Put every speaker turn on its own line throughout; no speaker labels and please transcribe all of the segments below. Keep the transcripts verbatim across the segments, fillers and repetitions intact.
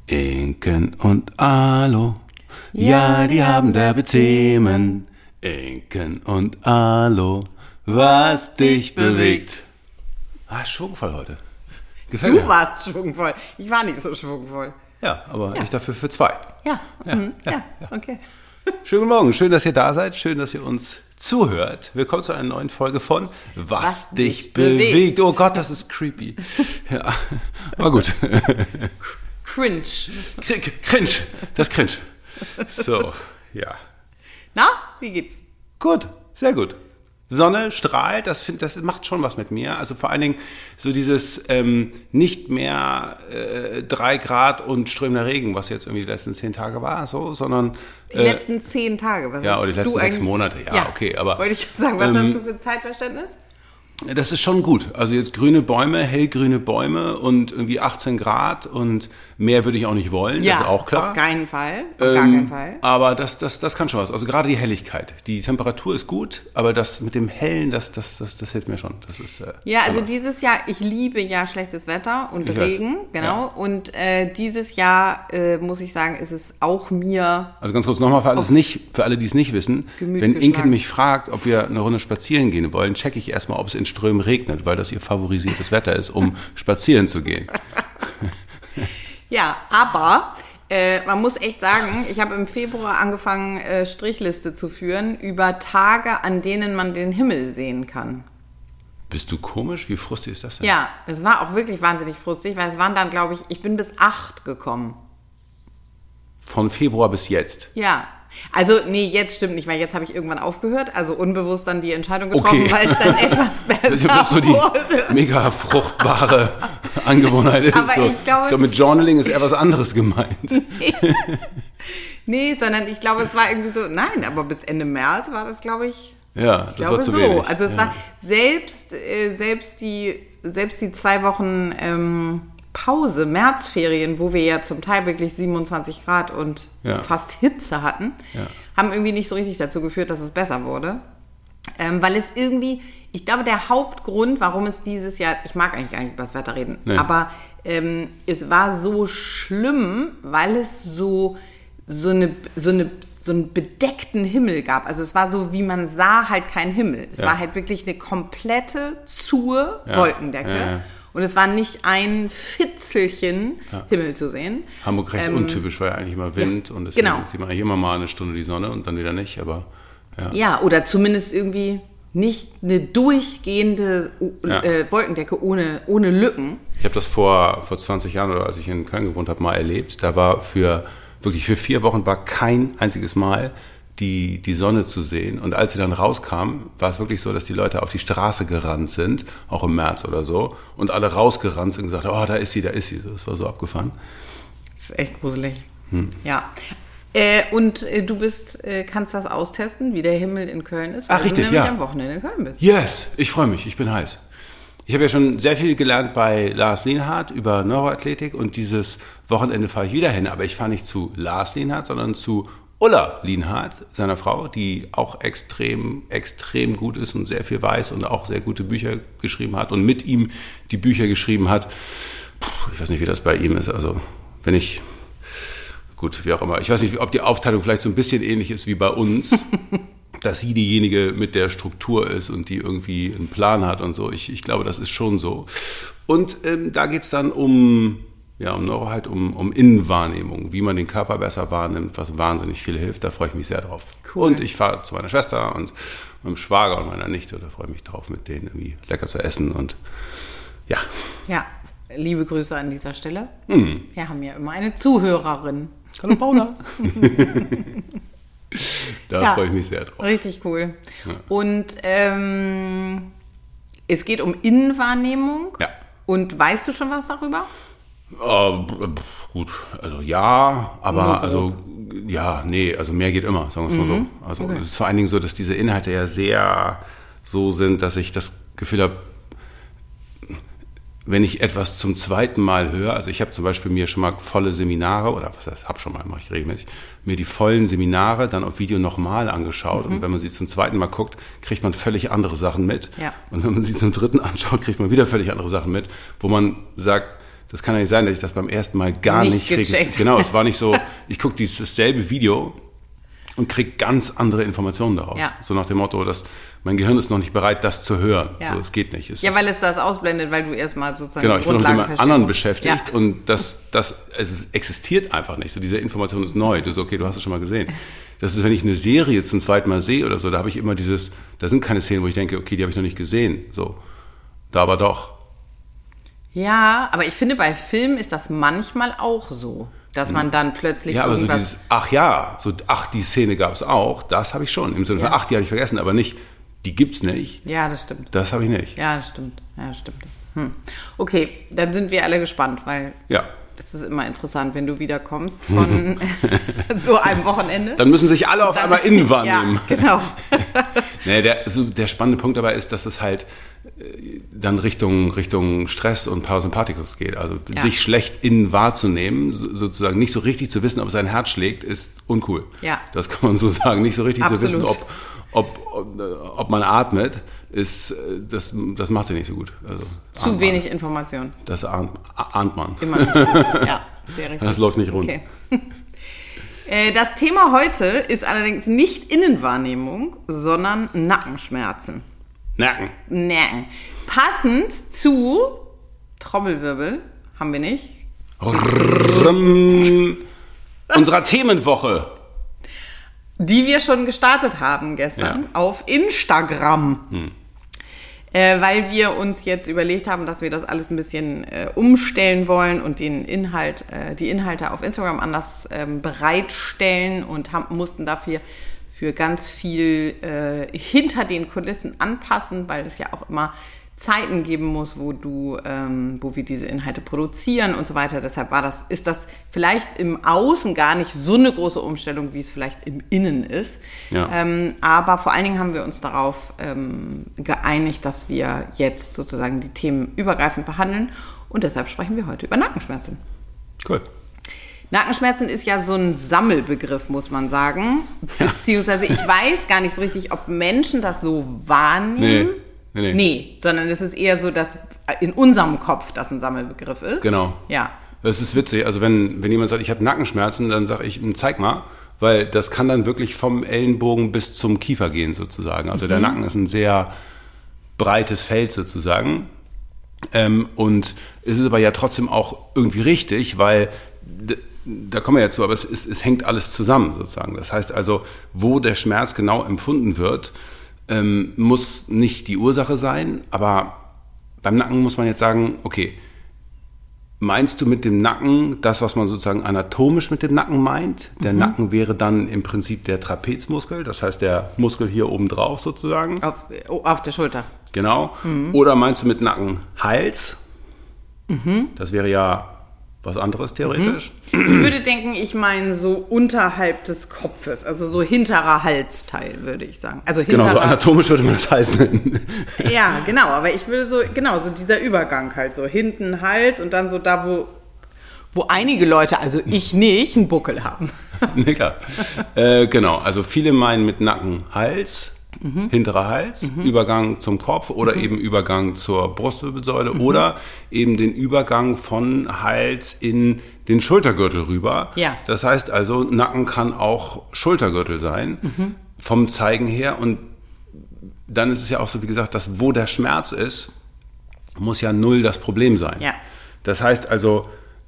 Inken und Alo, ja, die haben derbe Themen. Inken und Alo, was dich bewegt. Ah, schwungvoll heute. Gefällt
Du
mir.
warst schwungvoll. Ich war nicht so schwungvoll.
Ja, aber
Ja.
ich dafür für zwei.
Ja,
Ja,
mhm.
ja,
ja,
ja.
okay.
Schönen guten Morgen, schön, dass ihr da seid, schön, dass ihr uns zuhört. Willkommen zu einer neuen Folge von Was,
Was
dich
dich
bewegt.
bewegt.
Oh Gott, das ist creepy. Ja, aber gut.
Cringe.
Cr- Cringe, das ist cringe. So, ja.
Na, wie geht's?
Gut, sehr gut. Sonne strahlt, das, find, das macht schon was mit mir. Also vor allen Dingen so dieses ähm, nicht mehr äh, drei Grad und strömender Regen, was jetzt irgendwie die letzten zehn Tage war, so, sondern
Die
äh,
letzten zehn Tage. Was
ja,
hast
oder die letzten
du
sechs
eigentlich-
Monate, ja, okay, aber
Wollte ich sagen, was
ähm,
hast du für Zeitverständnis?
das ist schon gut. Also jetzt grüne Bäume, hellgrüne Bäume und irgendwie achtzehn Grad und mehr würde ich auch nicht wollen,
Ja,
das ist auch klar.
auf keinen Fall. Auf gar
Ähm,
keinen Fall.
Aber das, das, das kann schon was. Also gerade die Helligkeit. Die Temperatur ist gut, aber das mit dem Hellen, das, das, das, das hilft mir schon. Das ist, äh,
Ja, also
aber-
dieses Jahr, ich liebe ja schlechtes Wetter und
Ich weiß.
Regen, genau.
Ja.
Und äh, dieses Jahr, äh, muss ich sagen, ist es auch mir,
Also ganz kurz nochmal für, alles nicht, für alle, die es nicht wissen.
Gemüt
Wenn Inken
geschlagen.
mich fragt, ob wir eine Runde spazieren gehen wollen, checke ich erstmal, ob es in Strömen regnet, weil das ihr favorisiertes Wetter ist, um spazieren zu gehen.
ja, aber äh, man muss echt sagen, ich habe im Februar angefangen, äh, Strichliste zu führen über Tage, an denen man den Himmel sehen kann.
Bist du komisch? Wie frustig ist das denn?
Ja, es war auch wirklich wahnsinnig frustig, weil es waren dann, glaube ich, ich bin bis acht gekommen.
Von Februar bis jetzt.
Ja. Also, nee, jetzt stimmt nicht, weil jetzt habe ich irgendwann aufgehört, also unbewusst dann die Entscheidung getroffen,
Okay.
weil es dann etwas
Das ist
besser
ja so die
wurde.
mega fruchtbare Angewohnheit. ist.
Aber
so.
ich glaube-
ich glaube, mit Journaling ist eher was anderes gemeint.
Nee, sondern ich glaube, es war irgendwie so, nein, aber bis Ende März war das, glaube ich,
Ja, das
ich glaube
war zu
so.
wenig.
Also es
ja.
war selbst, äh, selbst die, selbst die zwei Wochen ähm, Pause, Märzferien, wo wir ja zum Teil wirklich siebenundzwanzig Grad und
Ja.
fast Hitze hatten,
Ja.
haben irgendwie nicht so richtig dazu geführt, dass es besser wurde. Ähm, weil es irgendwie, ich glaube, der Hauptgrund, warum es dieses Jahr, ich mag eigentlich gar nicht über das Wetter reden,
Nee.
aber ähm, es war so schlimm, weil es so, so, eine, so, eine, so einen bedeckten Himmel gab. Also es war so, wie man sah, halt kein Himmel. Es
Ja.
war halt wirklich eine komplette zur
Ja.
Wolkendecke.
Ja, ja.
Und es war nicht ein Fitzelchen Himmel zu sehen.
Hamburg recht
Ähm,
untypisch, weil ja eigentlich immer Wind und deswegen
genau.
sieht man eigentlich immer mal eine Stunde die Sonne und dann wieder nicht, aber ja.
Ja, oder zumindest irgendwie nicht eine durchgehende
Ja.
äh, Wolkendecke ohne, ohne Lücken.
Ich habe das vor, vor zwanzig Jahren oder als ich in Köln gewohnt habe, mal erlebt. Da war für, wirklich für vier Wochen war kein einziges Mal die, die Sonne zu sehen. Und als sie dann rauskam, war es wirklich so, dass die Leute auf die Straße gerannt sind, auch im März oder so, und alle rausgerannt sind und gesagt, oh, da ist sie, da ist sie. Das war so abgefahren.
Das ist echt gruselig.
Hm.
Ja. Äh, und äh, du bist, äh, kannst das austesten, wie der Himmel in Köln ist, weil
Ach, richtig,
du nämlich
ja.
am Wochenende in Köln bist.
Yes, ich freue mich, ich bin heiß. Ich habe ja schon sehr viel gelernt bei Lars Lienhardt über Neuroathletik und dieses Wochenende fahre ich wieder hin. Aber ich fahre nicht zu Lars Lienhardt, sondern zu Ulla Lienhardt, seiner Frau, die auch extrem, extrem gut ist und sehr viel weiß und auch sehr gute Bücher geschrieben hat und mit ihm die Bücher geschrieben hat. Puh, ich weiß nicht, wie das bei ihm ist. Also, wenn ich, gut, wie auch immer. Ich weiß nicht, ob die Aufteilung vielleicht so ein bisschen ähnlich ist wie bei uns, dass sie diejenige mit der Struktur ist und die irgendwie einen Plan hat und so. Ich, ich glaube, das ist schon so. Und ähm, da geht's dann um... Ja, um Neuroheit, um, um Innenwahrnehmung, wie man den Körper besser wahrnimmt, was wahnsinnig viel hilft. Da freue ich mich sehr drauf.
Cool.
Und ich fahre zu meiner Schwester und meinem Schwager und meiner Nichte. Da freue ich mich drauf, mit denen irgendwie lecker zu essen. Und ja,
Ja, liebe Grüße an dieser Stelle.
hm.
Wir haben ja immer eine Zuhörerin.
Hallo Paula. Da
Ja.
freue ich mich sehr drauf.
Richtig cool.
Ja.
Und ähm, es geht um Innenwahrnehmung.
Ja.
Und weißt du schon was darüber?
Äh, gut, also ja, aber
Nur grob.
also ja, nee, also mehr geht immer, sagen wir es mal so. Also
Okay.
es ist vor allen Dingen so, dass diese Inhalte ja sehr so sind, dass ich das Gefühl habe, wenn ich etwas zum zweiten Mal höre, also ich habe zum Beispiel mir schon mal volle Seminare, oder was heißt, habe schon mal, mache ich regelmäßig, mir die vollen Seminare dann auf Video nochmal angeschaut. Und wenn man sie zum zweiten Mal guckt, kriegt man völlig andere Sachen mit.
Ja.
Und wenn man sie zum dritten anschaut, kriegt man wieder völlig andere Sachen mit, wo man sagt, das kann ja nicht sein, dass ich das beim ersten Mal gar
Nicht
nicht,
gecheckt.
registriert. Genau, es war nicht so, ich gucke dieses dasselbe Video und kriege ganz andere Informationen daraus.
Ja.
So nach dem Motto, dass mein Gehirn ist noch nicht bereit, das zu hören.
Ja.
So, es geht nicht. Es
Ja,
ist,
weil es das ausblendet, weil du erstmal sozusagen
genau,
die
ich bin noch mit
Grundlagen
jemand
verstehen
anderen
musst.
beschäftigt
Ja.
und das, das, es ist, existiert einfach nicht. So, diese Information ist neu. Du so, okay, du hast es schon mal gesehen. Das ist, wenn ich eine Serie zum zweiten Mal sehe oder so, da habe ich immer dieses, da sind keine Szenen, wo ich denke, okay, die habe ich noch nicht gesehen. So, da aber doch.
Ja, aber ich finde, bei Filmen ist das manchmal auch so, dass man dann plötzlich
Ja, aber so
irgendwas...
dieses, ach ja, so, ach, die Szene gab es auch, das habe ich schon. Im Sinne von,
Ja.
ach, die habe ich vergessen, aber nicht, die gibt's nicht.
Ja, das stimmt.
Das habe ich nicht.
Ja, das stimmt. Ja, das stimmt. Hm. Okay, dann sind wir alle gespannt, weil
Ja.
das ist immer interessant, wenn du wiederkommst von so einem Wochenende.
Dann müssen sich alle auf einmal innen wahrnehmen.
Ja, genau.
Nee, der, also der spannende Punkt dabei ist, dass es halt äh, dann Richtung, Richtung Stress und Parasympathikus geht. Also
Ja.
sich schlecht innen wahrzunehmen, so, sozusagen nicht so richtig zu wissen, ob sein Herz schlägt, ist uncool.
Ja.
Das kann man so sagen. Nicht so richtig
Absolut.
zu wissen, ob, ob, ob, äh, ob man atmet, ist, äh, das, das macht sich nicht so gut. Also,
Zu
ahnt
wenig
Man.
Information.
Das ahnt, ahnt man.
Immer nicht. Ja, sehr richtig.
Das läuft nicht rund.
Okay. Äh, Das Thema heute ist allerdings nicht Innenwahrnehmung, sondern Nackenschmerzen.
Nacken.
Nacken. Passend zu Trommelwirbel, haben wir nicht,
Rrrrum. Unserer Themenwoche.
die wir schon gestartet haben gestern
Ja.
auf Instagram. Äh, weil wir uns jetzt überlegt haben, dass wir das alles ein bisschen äh, umstellen wollen und den Inhalt, äh, die Inhalte auf Instagram anders ähm, bereitstellen und haben, mussten dafür für ganz viel äh, hinter den Kulissen anpassen, weil es ja auch immer Zeiten geben muss, wo du, ähm, wo wir diese Inhalte produzieren und so weiter. Deshalb war das, ist das vielleicht im Außen gar nicht so eine große Umstellung, wie es vielleicht im Innen ist.
Ja.
Ähm, aber vor allen Dingen haben wir uns darauf ähm, geeinigt, dass wir jetzt sozusagen die Themen übergreifend behandeln und deshalb sprechen wir heute über Nackenschmerzen.
Cool.
Nackenschmerzen ist ja so ein Sammelbegriff, muss man sagen. Beziehungsweise ich weiß gar nicht so richtig, ob Menschen das so wahrnehmen.
Nee. Nee, nee.
Nee, sondern es ist eher so, dass in unserem Kopf das ein Sammelbegriff ist.
Genau.
Ja.
Das ist witzig. Also wenn, wenn jemand sagt, ich habe Nackenschmerzen, dann sage ich, zeig mal, weil das kann dann wirklich vom Ellenbogen bis zum Kiefer gehen sozusagen. Also der Nacken ist ein sehr breites Feld sozusagen. Ähm, und es ist aber ja trotzdem auch irgendwie richtig, weil d- da kommen wir ja zu, aber es, es, es hängt alles zusammen sozusagen. Das heißt also, wo der Schmerz genau empfunden wird, ähm, muss nicht die Ursache sein, aber beim Nacken muss man jetzt sagen, okay, meinst du mit dem Nacken das, was man sozusagen anatomisch mit dem Nacken meint? Der mhm. Nacken wäre dann im Prinzip der Trapezmuskel, das heißt der Muskel hier oben drauf sozusagen.
Auf, auf der Schulter.
Genau. Mhm. Oder meinst du mit Nacken Hals? Mhm. Das wäre ja was anderes theoretisch.
Mhm. Ich würde denken, ich meine so unterhalb des Kopfes, also so hinterer Halsteil, würde ich sagen. Also hinterer,
genau, so anatomisch würde man das Hals nennen.
Ja, genau, aber ich würde so, genau, so dieser Übergang halt, so hinten Hals und dann so da, wo, wo einige Leute, also ich nicht, einen Buckel haben.
Nee, klar. äh, genau, also viele meinen mit Nacken Hals, mhm. hinterer Hals, mhm. Übergang zum Kopf oder mhm. eben Übergang zur Brustwirbelsäule mhm. oder eben den Übergang von Hals in den Schultergürtel rüber.
Ja.
Das heißt also, Nacken kann auch Schultergürtel sein, mhm. vom Zeigen her. Und dann ist es ja auch so, wie gesagt, dass wo der Schmerz ist, muss ja null das Problem sein.
Ja.
Das heißt also,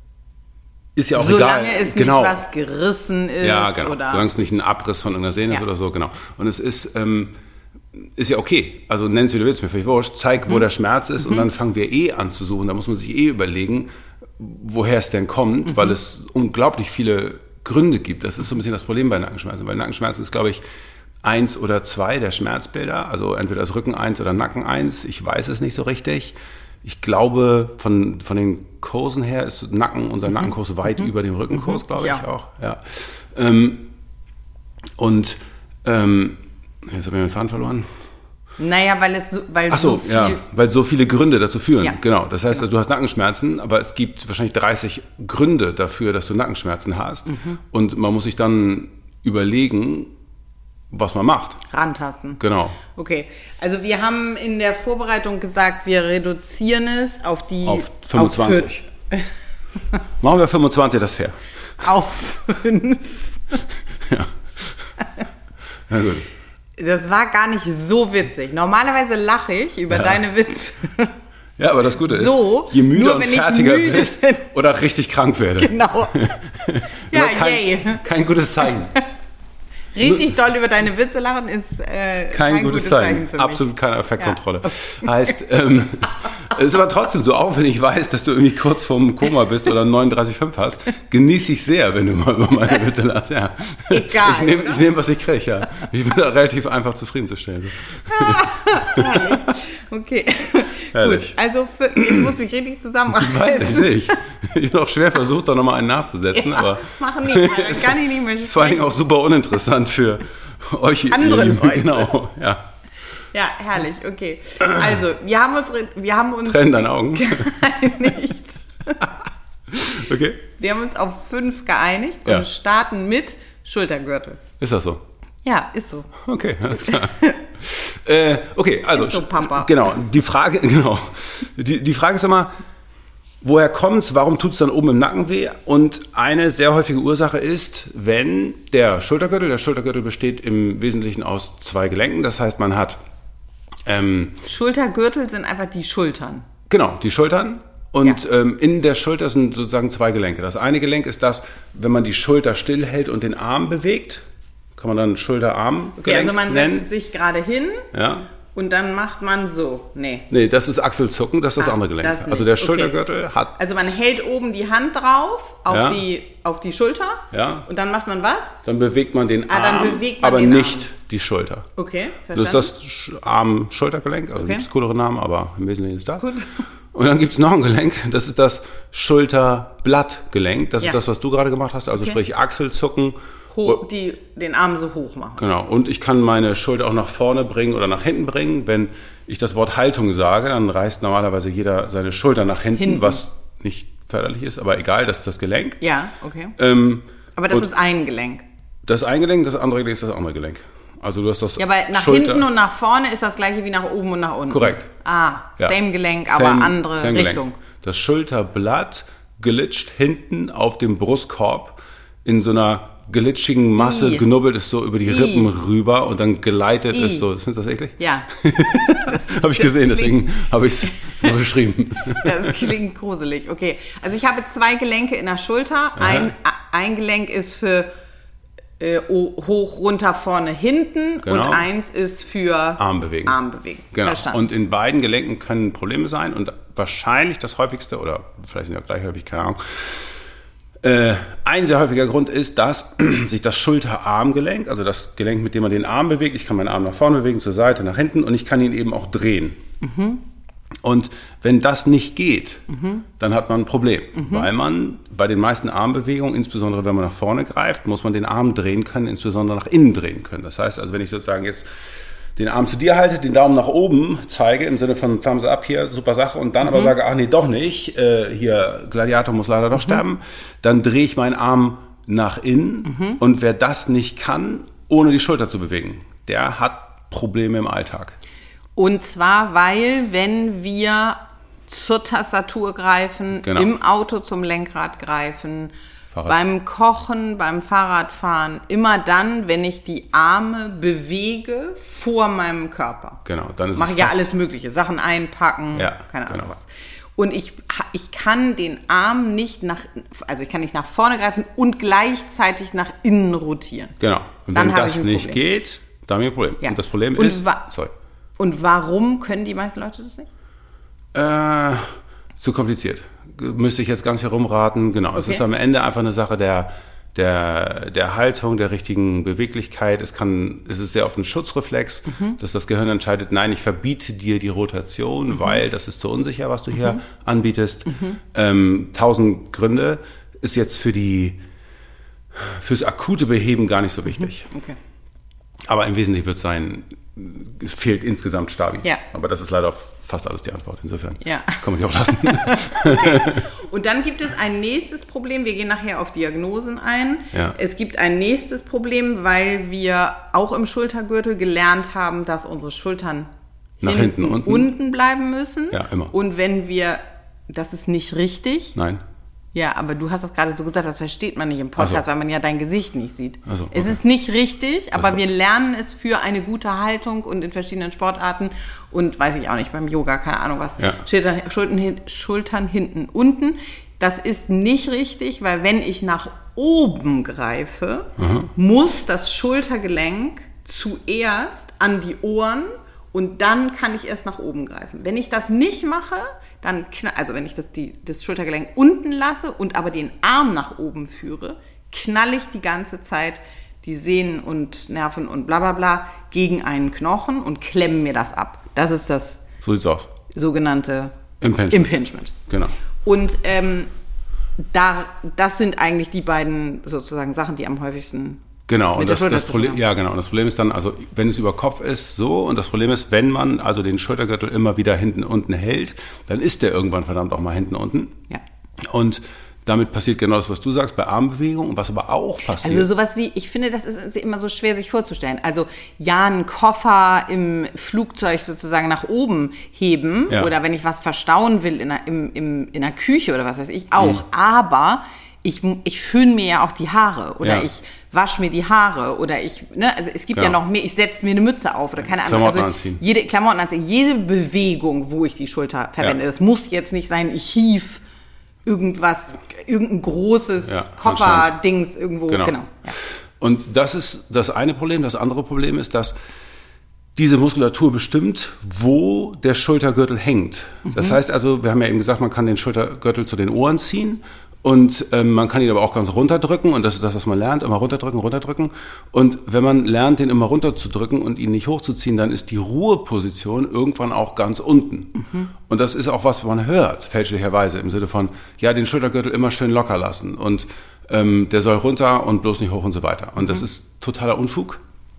ist ja auch
Solange
egal.
es
genau.
nicht was gerissen ist.
Ja, genau.
Oder
Solange es nicht ein Abriss von irgendeiner Sehne
ja.
ist oder so, genau. Und es ist, ähm, ist ja okay. Also nenn es wie du willst, mir völlig wurscht. Zeig, wo mhm. der Schmerz ist mhm. und dann fangen wir eh an zu suchen. Da muss man sich eh überlegen, woher es denn kommt, mhm. weil es unglaublich viele Gründe gibt. Das ist so ein bisschen das Problem bei Nackenschmerzen, weil Nackenschmerzen ist, glaube ich, eins oder zwei der Schmerzbilder. Also entweder das Rücken eins oder Nacken eins. Ich weiß es nicht so richtig. Ich glaube, von, von den Kursen her ist Nacken, unser mhm. Nackenkurs weit mhm. über dem Rückenkurs, glaube
ja.
ich auch. Ja. Ähm, und ähm, jetzt habe ich meinen Faden verloren.
Naja, weil es so, weil
Ach so,
so viel...
ja, weil so viele Gründe dazu führen.
Ja.
Genau. Das heißt,
Genau.
du hast Nackenschmerzen, aber es gibt wahrscheinlich dreißig Gründe dafür, dass du Nackenschmerzen hast. Mhm. Und man muss sich dann überlegen, was man macht.
Rantasten.
Genau.
Okay, also wir haben in der Vorbereitung gesagt, wir reduzieren es auf die...
Auf fünfundzwanzig.
Auf
Machen wir fünfundzwanzig, das ist fair.
Auf fünf.
Ja. Na gut.
Das war gar nicht so witzig. Normalerweise lache ich über
Ja.
deine Witze.
Ja, aber das Gute ist,
So,
je müder
nur
und
wenn ich
fertiger
müde
bist
bin.
oder richtig krank werde.
Genau. Ja,
kein,
yay.
kein gutes Zeichen.
Richtig doll über deine Witze lachen ist äh,
Kein, kein gutes, gutes Zeichen. Zeichen für mich. Absolut keine Effektkontrolle. Ja. Heißt, ähm, es ist aber trotzdem so, auch wenn ich weiß, dass du irgendwie kurz vorm Koma bist oder neununddreißig Komma fünf hast, genieße ich sehr, wenn du mal über meine Witze lachst. Ja.
Egal.
Ich nehme, ich nehm, was ich kriege, ja. Ich bin da relativ einfach zufriedenzustellen.
Okay.
Herrlich.
Gut, also für, ich muss mich richtig zusammenreißen.
Ich weiß nicht, sehe ich. Ich habe auch schwer versucht, da nochmal einen nachzusetzen.
Ja,
aber
mach nicht mal, dann kann ich nicht mehr
ist vor allen Dingen auch super uninteressant für euch.
Andere
Lieben.
Leute.
Genau, ja.
Ja, herrlich, okay. Also, wir haben uns... Wir haben uns
Trennen deine Augen.
geeinigt.
Okay.
Wir haben uns auf fünf geeinigt und
Ja.
starten mit Schultergürtel.
Ist das so?
Ja, ist so.
Okay, alles klar. äh, okay, also
Ist so, Papa.
genau, die Frage, genau. Die, die Frage ist immer, woher kommt's, warum tut's dann oben im Nacken weh? Und eine sehr häufige Ursache ist, wenn der Schultergürtel, der Schultergürtel besteht im Wesentlichen aus zwei Gelenken, das heißt, man hat ähm,
Schultergürtel sind einfach die Schultern.
genau, die Schultern. Und
Ja.
ähm, in der Schulter sind sozusagen zwei Gelenke. Das eine Gelenk ist das, wenn man die Schulter stillhält und den Arm bewegt, kann man dann Schulter-Arm-Gelenk
Ja, also man
nennen.
setzt sich gerade hin
Ja.
und dann macht man so. Nee.
Nee, das ist Achselzucken, das ist das
Ah,
andere Gelenk.
das nicht.
Also der
Okay.
Schultergürtel hat,
Also man hält oben die Hand drauf auf,
Ja.
die, auf die Schulter
Ja.
und dann macht man was?
dann bewegt man den
Ah, dann
Arm,
bewegt man
aber
den
nicht
Arm.
die Schulter.
Okay,
Das ist
verstanden.
das Sch- Arm-Schultergelenk, also
Okay.
gibt es coolere Namen, aber im Wesentlichen ist das.
Gut.
Und dann gibt es noch ein Gelenk, das ist das Schulterblattgelenk. Das
Ja.
ist das, was du gerade gemacht hast, also
Okay.
sprich Achselzucken.
Ho die, den Arm so hoch machen.
Genau, und ich kann meine Schulter auch nach vorne bringen oder nach hinten bringen. Wenn ich das Wort Haltung sage, dann reißt normalerweise jeder seine Schulter nach hinten,
Hinten.
was nicht förderlich ist, aber egal, das ist das Gelenk.
Ja, okay.
Ähm,
Aber das
und-
ist ein Gelenk.
Das eine Gelenk, das andere Gelenk ist das andere Gelenk. Also du hast das
Ja, aber nach
Schulter-
hinten und nach vorne ist das gleiche wie nach oben und nach unten.
Korrekt.
Ah,
Ja.
same Gelenk, aber
Same-
andere
same Gelenk.
Richtung.
Das Schulterblatt glitscht hinten auf dem Brustkorb in so einer glitschigen Masse,
I.
genubbelt ist so über die
I.
Rippen rüber und dann gleitet
I.
es so. Findest du das eklig?
Ja,
Habe ich gesehen, deswegen habe ich es so beschrieben.
das klingt gruselig. Okay, also ich habe zwei Gelenke in der Schulter. Ein, ein Gelenk ist für äh, hoch, runter, vorne, hinten
Genau.
und eins ist für
Arm bewegen.
Arm bewegen.
Genau.
Verstanden.
Und in beiden Gelenken können Probleme sein und wahrscheinlich das häufigste, oder vielleicht sind ja gleich häufig, keine Ahnung, Äh, ein sehr häufiger Grund ist, dass sich das Schulterarmgelenk, also das Gelenk, mit dem man den Arm bewegt, ich kann meinen Arm nach vorne bewegen, zur Seite, nach hinten und ich kann ihn eben auch drehen.
Mhm.
Und wenn das nicht geht,
Mhm.
dann hat man ein Problem, weil man bei den meisten Armbewegungen, insbesondere wenn man nach vorne greift, muss man den Arm drehen können, insbesondere nach innen drehen können. Das heißt also, wenn ich sozusagen jetzt den Arm zu dir halte, den Daumen nach oben zeige, im Sinne von Thumbs up hier, super Sache, und dann aber sage, ach nee, doch nicht, äh, hier, Gladiator muss leider doch sterben, dann drehe ich meinen Arm nach innen und wer das nicht kann, ohne die Schulter zu bewegen, der hat Probleme im Alltag.
Und zwar, weil wenn wir zur Tastatur greifen,
Genau.
im Auto zum Lenkrad greifen,
Fahrrad.
beim Kochen, beim Fahrradfahren, immer dann, wenn ich die Arme bewege vor meinem Körper.
Genau, dann ist
Mache
es
ja
fast-
alles Mögliche, Sachen einpacken,
Ja,
keine Ahnung
genau.
was. Und ich, ich kann den Arm nicht nach, also ich kann nicht nach vorne greifen und gleichzeitig nach innen rotieren.
Genau. Und
Dann
wenn
habe
das
ich ein
nicht
Problem.
geht, dann haben wir ein Problem.
Ja.
Und das Problem
Und
ist,
wa-
sorry,
Und warum können die meisten Leute das nicht?
Äh, zu kompliziert. Müsste ich jetzt ganz herumraten. Genau, es
Okay.
ist am Ende einfach eine Sache der, der, der Haltung, der richtigen Beweglichkeit. Es kann, es ist sehr oft ein Schutzreflex,
Mhm.
dass das Gehirn entscheidet, nein, ich verbiete dir die Rotation, weil das ist zu unsicher, was du hier anbietest. Ähm, tausend Gründe ist jetzt für die, fürs akute Beheben gar nicht so wichtig.
Okay.
Aber im Wesentlichen wird es sein, es fehlt insgesamt Stabi.
Ja.
Aber das ist leider auf fast alles die Antwort. Insofern
Ja.
kann man die auch lassen.
Und dann gibt es ein nächstes Problem. Wir gehen nachher auf Diagnosen ein.
Ja.
Es gibt ein nächstes Problem, weil wir auch im Schultergürtel gelernt haben, dass unsere Schultern
Nach hinten, unten.
unten bleiben müssen.
Ja, immer.
Und wenn wir, das ist nicht richtig.
Nein.
Ja, aber du hast das gerade so gesagt, das versteht man nicht im Podcast,
so.
Weil man ja dein Gesicht nicht sieht.
So, okay.
Es ist nicht richtig, aber
so.
Wir lernen es für eine gute Haltung und in verschiedenen Sportarten und weiß ich auch nicht, beim Yoga, keine Ahnung was.
Ja.
Schultern, Schultern, Schultern hinten, unten. Das ist nicht richtig, weil wenn ich nach oben greife, mhm. muss das Schultergelenk zuerst an die Ohren und dann kann ich erst nach oben greifen. Wenn ich das nicht mache, dann knall, also wenn ich das, die, das Schultergelenk unten lasse und aber den Arm nach oben führe, knalle ich die ganze Zeit die Sehnen und Nerven und bla bla bla gegen einen Knochen und klemme mir das ab. Das ist das
so sieht's aus.
Sogenannte
Impingement.
Impingement.
Genau.
Und ähm, da, das sind eigentlich die beiden sozusagen Sachen, die am häufigsten
Genau,
mit
und
der
das,
Schulter
das
zu tun
Problem,
haben.
ja genau, und das Problem ist dann, also wenn es über Kopf ist, so, und das Problem ist, wenn man also den Schultergürtel immer wieder hinten unten hält, dann ist der irgendwann verdammt auch mal hinten unten.
Ja.
Und damit passiert genau das, was du sagst, bei Armbewegungen, und was aber auch passiert.
Also sowas wie, ich finde, das ist immer so schwer sich vorzustellen. Also ja, einen Koffer im Flugzeug sozusagen nach oben heben
Ja.
oder wenn ich was verstauen will in einer, im, im, in einer Küche oder was weiß ich auch. Mhm. Aber ich, ich föhne mir ja auch die Haare oder
Ja.
ich wasche mir die Haare oder ich, ne, also es gibt
Genau.
ja noch mehr, ich setze mir eine Mütze auf oder keine Ahnung.
Klamotten
Also
anziehen.
jede Klamotten anziehen, jede Bewegung, wo ich die Schulter verwende.
Ja.
Das muss jetzt nicht sein, ich hief irgendwas, irgendein großes
Ja,
Kofferdings irgendwo,
Genau.
genau. Ja.
Und das ist das eine Problem. Das andere Problem ist, dass diese Muskulatur bestimmt, wo der Schultergürtel hängt. Mhm. Das heißt also, wir haben ja eben gesagt, man kann den Schultergürtel zu den Ohren ziehen und ähm, man kann ihn aber auch ganz runterdrücken, und das ist das, was man lernt, immer runterdrücken, runterdrücken. Und wenn man lernt, den immer runterzudrücken und ihn nicht hochzuziehen, dann ist die Ruheposition irgendwann auch ganz unten. Mhm. Und das ist auch was, was man hört, fälschlicherweise, im Sinne von, ja, den Schultergürtel immer schön locker lassen und ähm, der soll runter und bloß nicht hoch und so weiter. Und das mhm. ist totaler Unfug.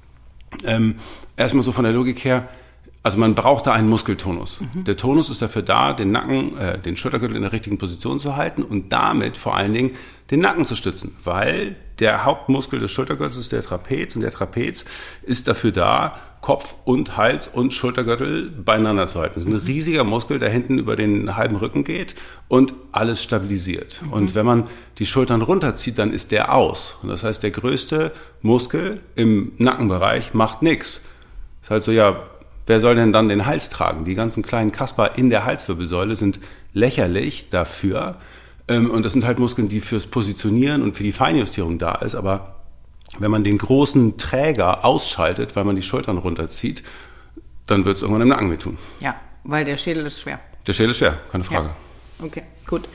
Ähm, erstmal so von der Logik her, also man braucht da einen Muskeltonus. Mhm. Der Tonus ist dafür da, den Nacken, äh, den Schultergürtel in der richtigen Position zu halten und damit vor allen Dingen den Nacken zu stützen, weil der Hauptmuskel des Schultergürtels ist der Trapez, und der Trapez ist dafür da, Kopf und Hals und Schultergürtel beieinander zu halten. Das ist ein riesiger Muskel, der hinten über den halben Rücken geht und alles stabilisiert. Mhm. Und wenn man die Schultern runterzieht, dann ist der aus. Und das heißt, der größte Muskel im Nackenbereich macht nichts. Das ist halt so, ja, wer soll denn dann den Hals tragen? Die ganzen kleinen Kasper in der Halswirbelsäule sind lächerlich dafür. Und das sind halt Muskeln, die fürs Positionieren und für die Feinjustierung da ist. Aber wenn man den großen Träger ausschaltet, weil man die Schultern runterzieht, dann wird es irgendwann im Nacken wehtun.
Ja, weil der Schädel ist schwer.
Der Schädel ist schwer, keine Frage.
Ja. Okay, gut.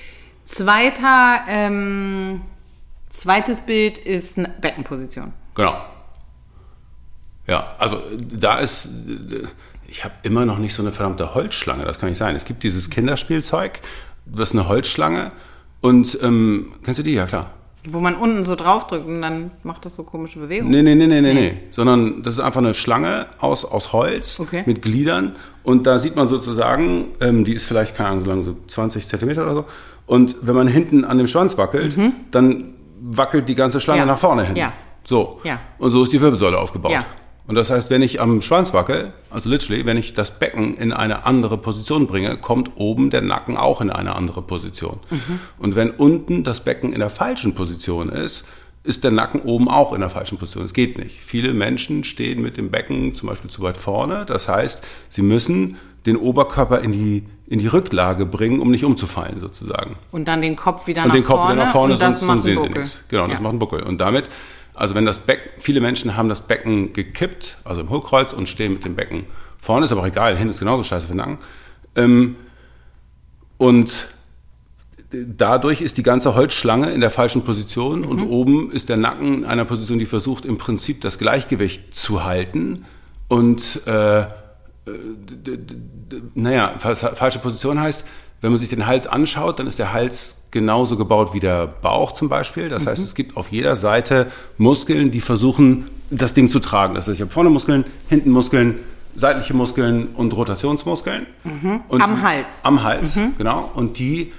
Zweiter, ähm, zweites Bild ist eine Beckenposition.
Genau. Ja, also da ist, ich habe immer noch nicht so eine verdammte Holzschlange, das kann nicht sein. Es gibt dieses Kinderspielzeug, das ist eine Holzschlange, und ähm, kennst du die? Ja, klar.
Wo man unten so draufdrückt und dann macht das so komische Bewegungen?
Nee, nee, nee, nee, nee, nee. Sondern das ist einfach eine Schlange aus, aus Holz,
okay,
mit Gliedern, und da sieht man sozusagen, ähm, die ist vielleicht, keine Ahnung, so lang, so zwanzig Zentimeter oder so, und wenn man hinten an dem Schwanz wackelt, mhm, dann wackelt die ganze Schlange
ja
nach vorne hin.
Ja.
So.
Ja.
Und so ist die Wirbelsäule aufgebaut.
Ja.
Und das heißt, wenn ich am Schwanz wackel, also literally, wenn ich das Becken in eine andere Position bringe, kommt oben der Nacken auch in eine andere Position. Mhm. Und wenn unten das Becken in der falschen Position ist, ist der Nacken oben auch in der falschen Position. Es geht nicht. Viele Menschen stehen mit dem Becken zum Beispiel zu weit vorne. Das heißt, sie müssen den Oberkörper in die, in die Rücklage bringen, um nicht umzufallen sozusagen.
Und dann den Kopf wieder
und
nach vorne.
Und den Kopf wieder nach vorne,
und
sonst,
das macht
sonst sehen
einen
sie
Buckel.
nichts. Genau, das
ja.
macht einen Buckel. Und damit, also wenn das Becken, viele Menschen haben das Becken gekippt, also im Hohlkreuz, und stehen mit dem Becken vorne, ist aber auch egal, hinten ist genauso scheiße für den Nacken. Ähm, und dadurch ist die ganze Holzschlange in der falschen Position, mhm, und oben ist der Nacken in einer Position, die versucht im Prinzip das Gleichgewicht zu halten. Und äh, d- d- d- naja, falsche Position heißt, wenn man sich den Hals anschaut, dann ist der Hals genauso gebaut wie der Bauch zum Beispiel. Das mhm. heißt, es gibt auf jeder Seite Muskeln, die versuchen, das Ding zu tragen. Das heißt, ich habe vorne Muskeln, hinten Muskeln, seitliche Muskeln und Rotationsmuskeln.
Mhm.
Und
am Hals.
Am Hals,
mhm.
genau. Und die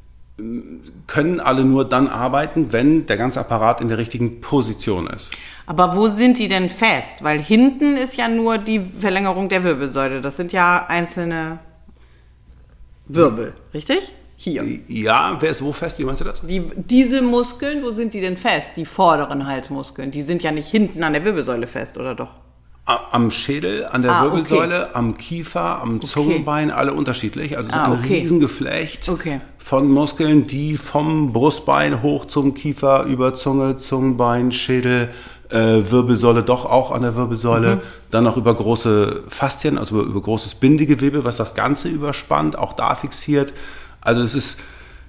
können alle nur dann arbeiten, wenn der ganze Apparat in der richtigen Position ist.
Aber wo sind die denn fest? Weil hinten ist ja nur die Verlängerung der Wirbelsäule. Das sind ja einzelne Wirbel, richtig? Hier.
Ja, wer ist wo fest? Wie meinst du das?
Die, diese Muskeln, wo sind die denn fest? Die vorderen Halsmuskeln. Die sind ja nicht hinten an der Wirbelsäule fest, oder doch?
Am Schädel, an der
ah,
Wirbelsäule,
okay.
am Kiefer, am Zungenbein, alle unterschiedlich. Also es ist
ah,
ein
okay.
Riesengeflecht
okay.
von Muskeln, die vom Brustbein hoch zum Kiefer, über Zunge, Zungenbein, Schädel, äh, Wirbelsäule, doch auch an der Wirbelsäule. Mhm. Dann noch über große Faszien, also über, über großes Bindegewebe, was das Ganze überspannt, auch da fixiert. Also es ist,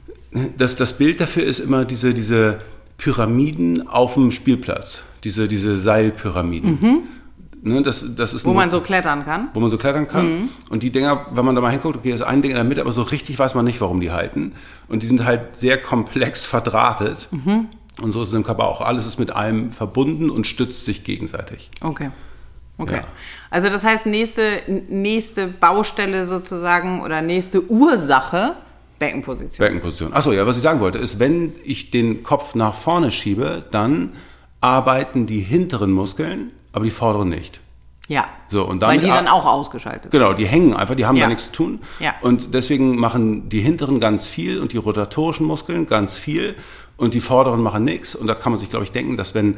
das, das Bild dafür ist immer diese, diese Pyramiden auf dem Spielplatz, diese, diese Seilpyramiden. Mhm. Ne, das, das ist
wo
ein,
man so klettern kann.
Wo man so klettern kann. Mhm. Und die Dinger, wenn man da mal hinguckt, okay, ist ein Ding in der Mitte, aber so richtig weiß man nicht, warum die halten. Und die sind halt sehr komplex verdrahtet. Mhm. Und so ist es im Körper auch. Alles ist mit allem verbunden und stützt sich gegenseitig.
Okay. Okay.
Ja.
Also das heißt, nächste, nächste Baustelle sozusagen oder nächste Ursache, Beckenposition.
Beckenposition. Achso, ja, was ich sagen wollte, ist, wenn ich den Kopf nach vorne schiebe, dann arbeiten die hinteren Muskeln, aber die vorderen nicht.
Ja,
so, und
weil die dann auch ausgeschaltet sind.
Genau, die hängen einfach, die haben
ja.
da nichts zu tun.
Ja.
Und deswegen machen die hinteren ganz viel und die rotatorischen Muskeln ganz viel und die vorderen machen nichts. Und da kann man sich, glaube ich, denken, dass wenn,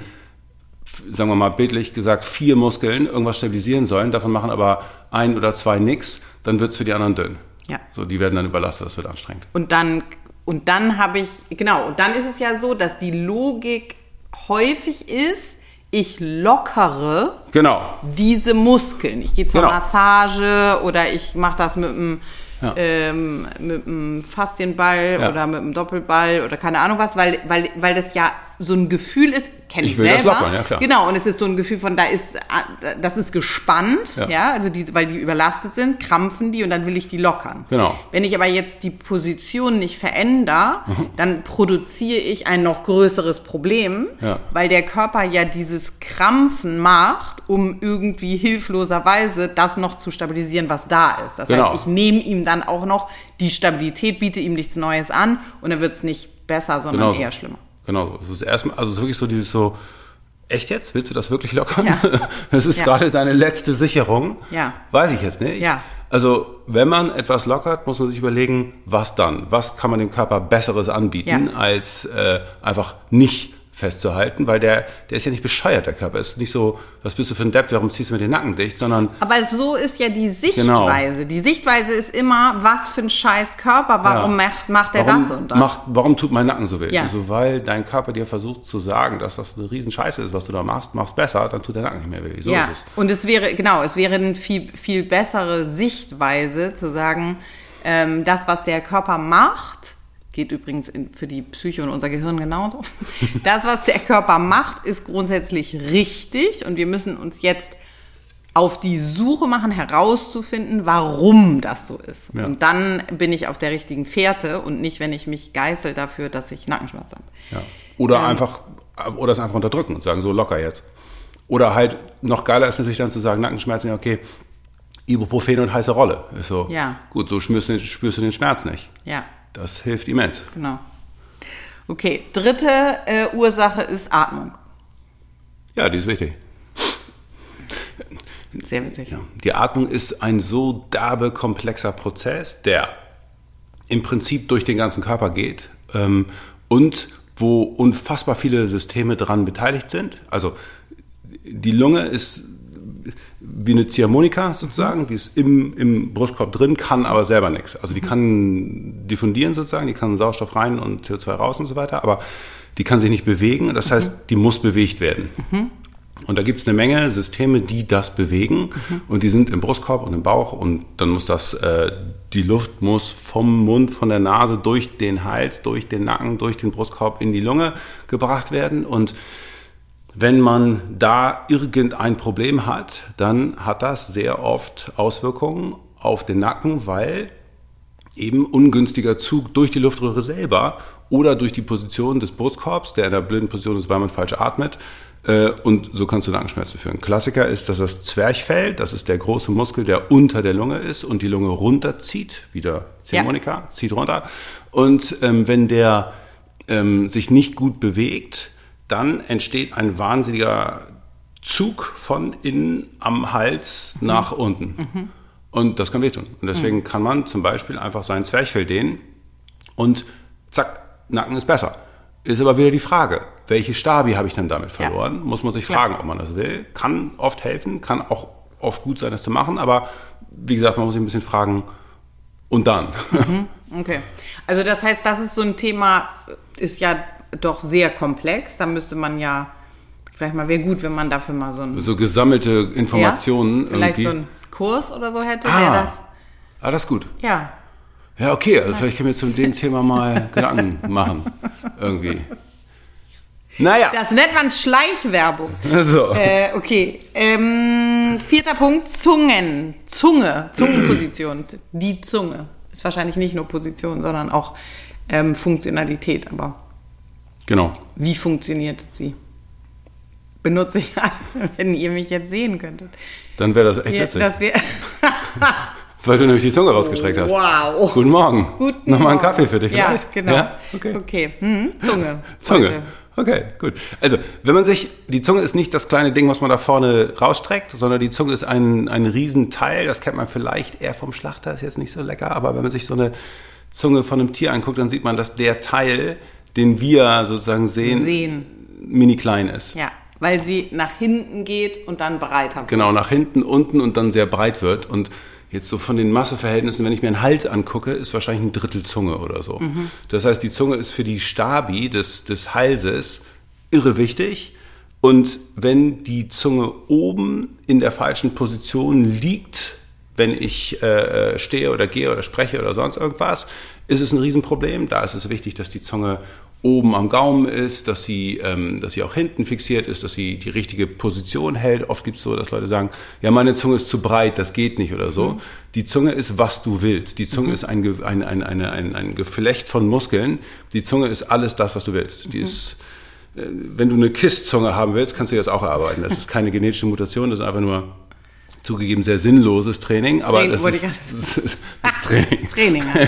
sagen wir mal bildlich gesagt, vier Muskeln irgendwas stabilisieren sollen, davon machen aber ein oder zwei nichts, dann wird es für die anderen dünn.
Ja.
So, die werden dann überlastet, das wird anstrengend.
Und dann, und dann habe ich, genau, und dann ist es ja so, dass die Logik häufig ist, ich lockere
genau.
diese Muskeln. Ich gehe zur
genau.
Massage oder ich mache das mit einem
ja.
ähm, mit einem Faszienball
ja.
oder mit einem Doppelball oder keine Ahnung was, weil, weil, weil das ja so ein Gefühl ist, kenne ich, ich will selber.
Das lockern, ja klar.
Genau, und es ist so ein Gefühl von, da ist, das ist gespannt, ja, ja also die, weil die überlastet sind, krampfen die und dann will ich die lockern.
Genau.
Wenn ich aber jetzt die Position nicht verändere, mhm. dann produziere ich ein noch größeres Problem,
ja.
weil der Körper ja dieses Krampfen macht, um irgendwie hilfloserweise das noch zu stabilisieren, was da ist. Das
genau.
heißt, ich nehme ihm dann auch noch die Stabilität, biete ihm nichts Neues an und dann wird es nicht besser, sondern
genau so.
eher schlimmer.
Genau so. Es ist erstmal, also es ist wirklich so dieses so, echt jetzt? Willst du das wirklich lockern?
Ja.
Das ist
ja.
gerade deine letzte Sicherung.
Ja.
Weiß ich jetzt nicht.
Ja.
Also, wenn man etwas lockert, muss man sich überlegen, was dann? Was kann man dem Körper Besseres anbieten,
ja.
als äh, einfach nicht festzuhalten, weil der, der ist ja nicht bescheuert, der Körper. Ist nicht so, was bist du für ein Depp, warum ziehst du mir den Nacken dicht, sondern...
Aber so ist ja die Sichtweise. Genau. Die Sichtweise ist immer, was für ein scheiß Körper, warum ja. macht, macht er
warum
das und das?
Macht, warum tut mein Nacken so weh?
Ja.
Also, weil dein Körper dir versucht zu sagen, dass das eine Riesenscheiße ist, was du da machst, machst besser, dann tut der Nacken nicht mehr weh. So
ja.
ist es.
Und es wäre, genau, es wäre eine viel, viel bessere Sichtweise zu sagen, ähm, das, was der Körper macht, geht übrigens in, für die Psyche und unser Gehirn genauso. Das, was der Körper macht, ist grundsätzlich richtig und wir müssen uns jetzt auf die Suche machen, herauszufinden, warum das so ist. Ja. Und dann bin ich auf der richtigen Fährte und nicht, wenn ich mich geißel dafür, dass ich Nackenschmerzen habe.
Ja. Oder
ähm,
einfach, oder es einfach unterdrücken und sagen, so locker jetzt. Oder halt, noch geiler ist natürlich dann zu sagen, Nackenschmerzen, ja okay, Ibuprofen und heiße Rolle. Ist so,
ja.
gut, so spürst du, spürst du den Schmerz nicht.
Ja.
Das hilft immens.
Genau. Okay, dritte äh, Ursache ist Atmung.
Ja, die ist wichtig.
Sehr witzig.
Ja, die Atmung ist ein so derbe, komplexer Prozess, der im Prinzip durch den ganzen Körper geht ähm, und wo unfassbar viele Systeme dran beteiligt sind. Also die Lunge ist wie eine Ziehharmonika sozusagen, die ist im, im Brustkorb drin, kann aber selber nichts. Also die kann diffundieren sozusagen, die kann Sauerstoff rein und C O zwei raus und so weiter, aber die kann sich nicht bewegen. Das heißt, die muss bewegt werden. Mhm. Und da gibt es eine Menge Systeme, die das bewegen mhm. und die sind im Brustkorb und im Bauch und dann muss das, äh, die Luft muss vom Mund, von der Nase durch den Hals, durch den Nacken, durch den Brustkorb in die Lunge gebracht werden und wenn man da irgendein Problem hat, dann hat das sehr oft Auswirkungen auf den Nacken, weil eben ungünstiger Zug durch die Luftröhre selber oder durch die Position des Brustkorbs, der in der blöden Position ist, weil man falsch atmet, äh, und so kannst du Nackenschmerzen führen. Klassiker ist, dass das Zwerchfell, das ist der große Muskel, der unter der Lunge ist und die Lunge runterzieht, wieder Ziehharmonika, ja. zieht runter. Und ähm, wenn der ähm, sich nicht gut bewegt, dann entsteht ein wahnsinniger Zug von innen am Hals mhm. nach unten. Mhm. Und das kann wehtun. Und deswegen mhm. kann man zum Beispiel einfach sein Zwerchfell dehnen Und zack, Nacken ist besser. Ist aber wieder die Frage, welche Stabi habe ich dann damit verloren? Ja. Muss man sich fragen, ja. ob man das will. Kann oft helfen, kann auch oft gut sein, das zu machen. Aber wie gesagt, man muss sich ein bisschen fragen, und dann.
Mhm. Okay. Also das heißt, das ist so ein Thema, ist ja doch sehr komplex. Da müsste man ja, vielleicht mal wäre gut, wenn man dafür mal so ein...
So gesammelte Informationen
ja, vielleicht
irgendwie.
so einen Kurs oder so hätte,
ah.
der das...
Ah, das ist gut.
Ja.
Ja, okay, also vielleicht können wir zu dem Thema mal Gedanken machen. Irgendwie. Naja.
Das nennt man Schleichwerbung.
So.
Äh, okay. Ähm, vierter Punkt, Zungen. Zunge. Zungenposition. Die Zunge. Ist wahrscheinlich nicht nur Position, sondern auch ähm, Funktionalität. Aber
genau.
Wie funktioniert sie? Benutze ich, wenn ihr mich jetzt sehen könntet.
Dann wäre das echt
ja,
witzig.
Das wär
Weil du nämlich die Zunge rausgestreckt hast.
Wow.
Guten Morgen.
Guten
Nochmal einen
Morgen.
Kaffee für dich
ja,
vielleicht?
Genau.
Ja, okay.
okay. Hm, Zunge.
Zunge.
Heute.
Okay, gut. Also, wenn man sich, die Zunge ist nicht das kleine Ding, was man da vorne rausstreckt, sondern die Zunge ist ein, ein Riesenteil. Das kennt man vielleicht eher vom Schlachter, ist jetzt nicht so lecker, aber wenn man sich so eine Zunge von einem Tier anguckt, dann sieht man, dass der Teil, den wir sozusagen sehen,
sehen.
mini klein ist.
Ja, weil sie nach hinten geht und dann breiter wird.
Genau, nach hinten, unten und dann sehr breit wird. Und jetzt so von den Masseverhältnissen, wenn ich mir einen Hals angucke, ist wahrscheinlich ein Drittel Zunge oder so. Mhm. Das heißt, die Zunge ist für die Stabi des, des Halses irre wichtig. Und wenn die Zunge oben in der falschen Position liegt, wenn ich äh, stehe oder gehe oder spreche oder sonst irgendwas, ist es ein Riesenproblem. Da ist es wichtig, dass die Zunge oben am Gaumen ist, dass sie, ähm, dass sie auch hinten fixiert ist, dass sie die richtige Position hält. Oft gibt es so, dass Leute sagen, ja, meine Zunge ist zu breit, das geht nicht oder so. Mhm. Die Zunge ist, was du willst. Die Zunge mhm. ist ein, ein, ein, ein, ein, ein Geflecht von Muskeln. Die Zunge ist alles das, was du willst. Die mhm. ist, äh, wenn du eine Kiss-Zunge haben willst, kannst du das auch erarbeiten. Das ist keine genetische Mutation, das ist einfach nur zugegeben sehr sinnloses Training. Aber Training, das, ist, das, ist, das ist Training.
Training. Ja.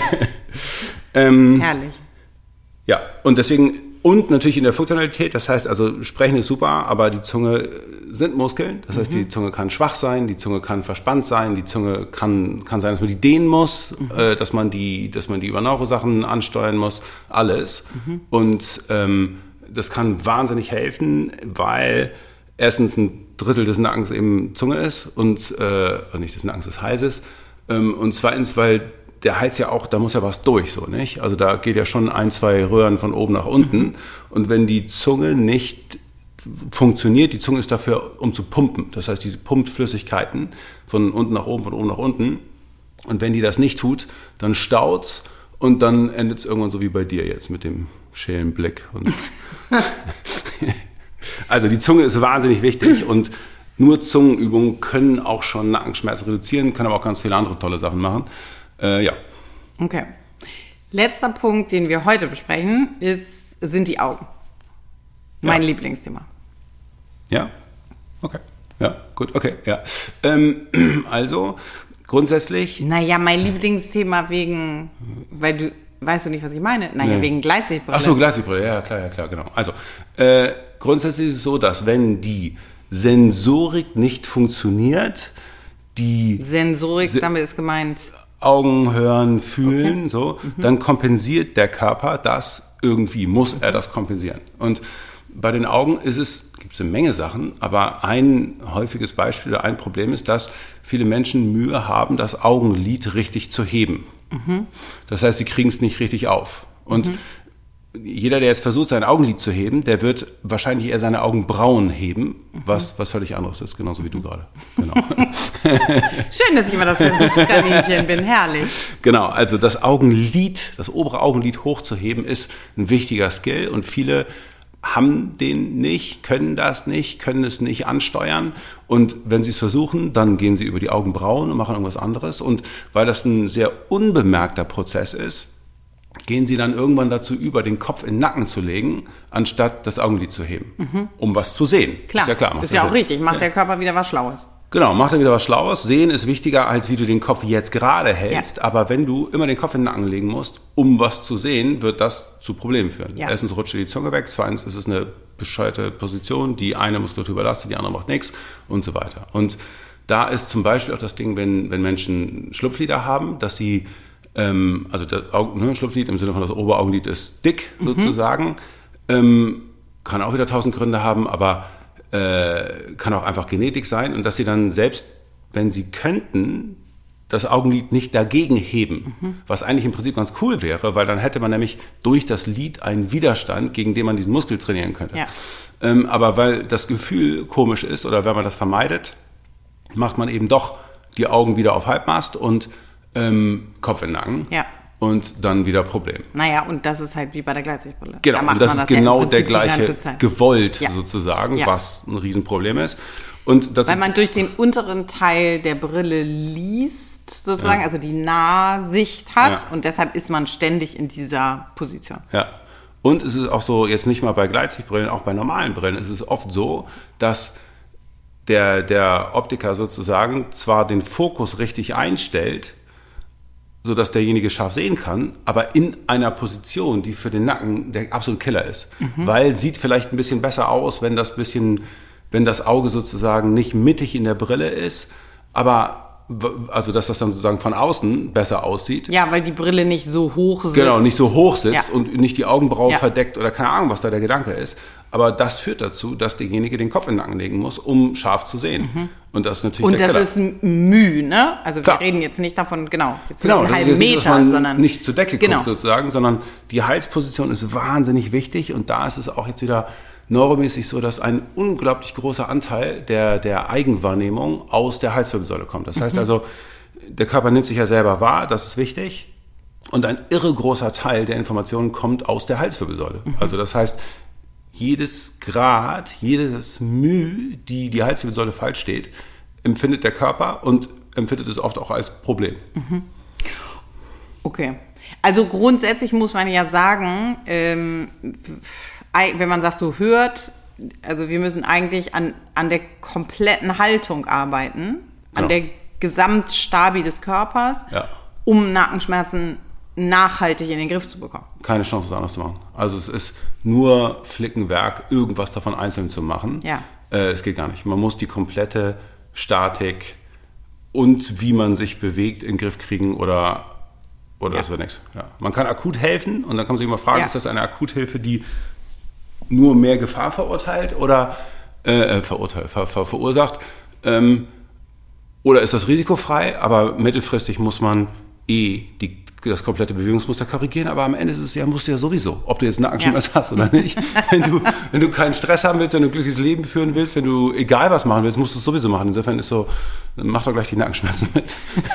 ähm,
Herrlich.
Ja, und deswegen, und natürlich in der Funktionalität, das heißt also, Sprechen ist super, aber die Zunge sind Muskeln, das heißt, mhm. die Zunge kann schwach sein, die Zunge kann verspannt sein, die Zunge kann, kann sein, dass man die dehnen muss, mhm. äh, dass man die, dass man die über Neurosachen ansteuern muss, alles. Mhm. Und ähm, das kann wahnsinnig helfen, weil erstens ein Drittel des Nackens eben Zunge ist und, äh, nicht des Nackens, des Halses, ähm, und zweitens, weil der Hals ja auch, da muss ja was durch, so, nicht? Also da geht ja schon ein, zwei Röhren von oben nach unten. Mhm. Und wenn die Zunge nicht funktioniert, die Zunge ist dafür, um zu pumpen. Das heißt, diese pumpt Flüssigkeiten von unten nach oben, von oben nach unten. Und wenn die das nicht tut, dann staut's und dann endet es irgendwann so wie bei dir jetzt mit dem schälen Blick. Und also die Zunge ist wahnsinnig wichtig und nur Zungenübungen können auch schon Nackenschmerzen reduzieren, können aber auch ganz viele andere tolle Sachen machen. Äh, ja.
Okay. Letzter Punkt, den wir heute besprechen, ist, sind die Augen. Mein ja. Lieblingsthema.
Ja? Okay. Ja, gut, okay, ja. Ähm, also, grundsätzlich...
Naja, mein Lieblingsthema wegen, weil du, weißt du nicht, was ich meine? Naja, nee. wegen Gleitsichtbrille.
Ach so, Gleitsichtbrille, ja, klar, ja, klar, genau. Also, äh, grundsätzlich ist es so, dass wenn die Sensorik nicht funktioniert, die...
Sensorik, Se- damit ist gemeint...
Augen, hören, fühlen, okay. so, mhm. dann kompensiert der Körper das irgendwie, muss er das kompensieren. Und bei den Augen ist es, gibt es eine Menge Sachen, aber ein häufiges Beispiel oder ein Problem ist, dass viele Menschen Mühe haben, das Augenlid richtig zu heben. Mhm. Das heißt, sie kriegen es nicht richtig auf. Und mhm. jeder, der jetzt versucht, sein Augenlid zu heben, der wird wahrscheinlich eher seine Augenbrauen heben, was, was völlig anderes ist, genauso wie du gerade. Genau.
Schön, dass ich immer das Versuchskaninchen bin, herrlich.
Genau, also das Augenlid, das obere Augenlid hochzuheben, ist ein wichtiger Skill und viele haben den nicht, können das nicht, können es nicht ansteuern und wenn sie es versuchen, dann gehen sie über die Augenbrauen und machen irgendwas anderes und weil das ein sehr unbemerkter Prozess ist, gehen sie dann irgendwann dazu über, den Kopf in den Nacken zu legen, anstatt das Augenlid zu heben, mhm. um was zu sehen.
Klar, ist ja, klar, macht ist ja auch Sinn. Richtig, macht ja. der Körper wieder was Schlaues.
Genau, macht er wieder was Schlaues. Sehen ist wichtiger, als wie du den Kopf jetzt gerade hältst. Ja. Aber wenn du immer den Kopf in den Nacken legen musst, um was zu sehen, wird das zu Problemen führen. Ja. Erstens rutscht dir die Zunge weg, zweitens ist es eine bescheuerte Position, die eine Muskulatur überlastet, die andere macht nichts und so weiter. Und da ist zum Beispiel auch das Ding, wenn, wenn Menschen Schlupflider haben, dass sie ähm, also das Augen, ne, Schlupflid im Sinne von das Oberaugenlid ist dick sozusagen, ähm, kann auch wieder tausend Gründe haben, aber äh, kann auch einfach Genetik sein und dass sie dann selbst, wenn sie könnten, das Augenlid nicht dagegen heben, mhm. was eigentlich im Prinzip ganz cool wäre, weil dann hätte man nämlich durch das Lid einen Widerstand, gegen den man diesen Muskel trainieren könnte.
Ja.
Ähm, aber weil das Gefühl komisch ist oder wenn man das vermeidet, macht man eben doch die Augen wieder auf Halbmast und ähm, Kopf in den Nacken.
Ja.
Und dann wieder Problem.
Naja, und das ist halt wie bei der Gleitsichtbrille.
Genau,
da
und das ist das genau ja der gleiche gewollt
ja.
sozusagen,
ja.
was ein Riesenproblem ist. Und dazu,
weil man durch den unteren Teil der Brille liest, sozusagen, ja. also die Nahsicht hat ja. und deshalb ist man ständig in dieser Position.
Ja, und es ist auch so, jetzt nicht mal bei Gleitsichtbrillen, auch bei normalen Brillen, es ist oft so, dass der, der Optiker sozusagen zwar den Fokus richtig einstellt, sodass derjenige scharf sehen kann, aber in einer Position, die für den Nacken der absolute Killer ist. Mhm. Weil sieht vielleicht ein bisschen besser aus, wenn das bisschen, wenn das Auge sozusagen nicht mittig in der Brille ist, aber also dass das dann sozusagen von außen besser aussieht.
Ja, weil die Brille nicht so hoch sitzt.
Genau, nicht so hoch sitzt ja. und nicht die Augenbraue
ja. verdeckt
oder keine Ahnung, was da der Gedanke ist. Aber das führt dazu, dass derjenige den Kopf in den Nacken legen muss, um scharf zu sehen. Mhm. Und das ist natürlich
und
der
das
Killer.
ist Mühe, ne? Also
Klar.
wir reden jetzt nicht davon, genau, jetzt
genau,
einen
das
halben
ist jetzt
Meter,
nicht, dass man
sondern
nicht zur Decke
genau.
guckt sozusagen, sondern die Halsposition ist wahnsinnig wichtig und da ist es auch jetzt wieder neuromäßig so, dass ein unglaublich großer Anteil der, der Eigenwahrnehmung aus der Halswirbelsäule kommt. Das heißt also, der Körper nimmt sich ja selber wahr, das ist wichtig. Und ein irre großer Teil der Informationen kommt aus der Halswirbelsäule. Mhm. Also das heißt, jedes Grad, jedes Mühe, die die Halswirbelsäule falsch steht, empfindet der Körper und empfindet es oft auch als Problem.
Mhm. Okay. Also grundsätzlich muss man ja sagen, ähm, wenn man das so hört, also wir müssen eigentlich an, an der kompletten Haltung arbeiten, an genau. der Gesamtstabi des Körpers,
ja.
um Nackenschmerzen nachhaltig in den Griff zu bekommen.
Keine Chance, das anders zu machen. Also es ist nur Flickenwerk, irgendwas davon einzeln zu machen.
Ja.
Äh, es geht gar nicht. Man muss die komplette Statik und wie man sich bewegt in den Griff kriegen oder, oder ja. das wird nichts. Ja. Man kann akut helfen und dann kann man sich immer fragen, ja. ist das eine Akuthilfe, die nur mehr Gefahr verurteilt oder äh, verurteilt, ver, ver, verursacht ähm, oder ist das risikofrei, aber mittelfristig muss man eh die, das komplette Bewegungsmuster korrigieren, aber am Ende ist es ja, musst du ja sowieso, ob du jetzt Nackenschmerz ja. hast oder nicht. wenn, du, wenn du keinen Stress haben willst, wenn du ein glückliches Leben führen willst, wenn du egal was machen willst, musst du es sowieso machen. Insofern ist so, mach doch gleich die Nackenschmerzen mit.